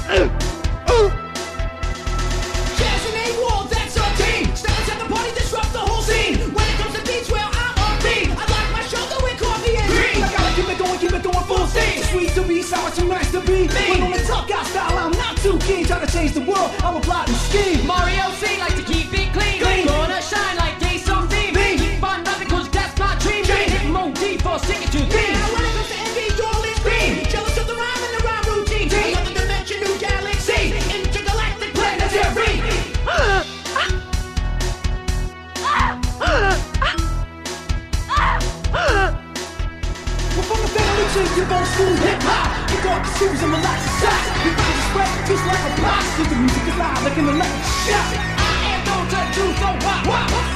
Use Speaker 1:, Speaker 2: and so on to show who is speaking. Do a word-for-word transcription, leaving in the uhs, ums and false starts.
Speaker 1: Jazz and A-Wall, that's our team. Styles at the party, disrupt the whole scene. When it comes to beats, well, I'm on beat. I like my shoulder with coffee and cream. I gotta keep it going, keep it going full steam. Sweet to be, sour, too nice to be. When on the tough guy style, I'm not too keen. Try to change the world, I'm a plot and scheme.
Speaker 2: Mario C like to keep it clean.
Speaker 1: Clean.
Speaker 2: Gonna shine like Ace on team.
Speaker 1: Beam.
Speaker 2: Keep on rapping cause that's my dream.
Speaker 1: Dream.
Speaker 2: Hit Mo D for sticking to
Speaker 1: Yeah,
Speaker 2: theme.
Speaker 1: when it comes to envy, all is green. Jealous of the rhyme and the rhyme routine. Another dimension, new galaxy. Intergalactic planetary. We're from the family tree, you're old school hip-hop. You thought the shoes and relax the shots. We found the spread, just like a box. The music is live like an electric shock.
Speaker 2: I am known to do so hot.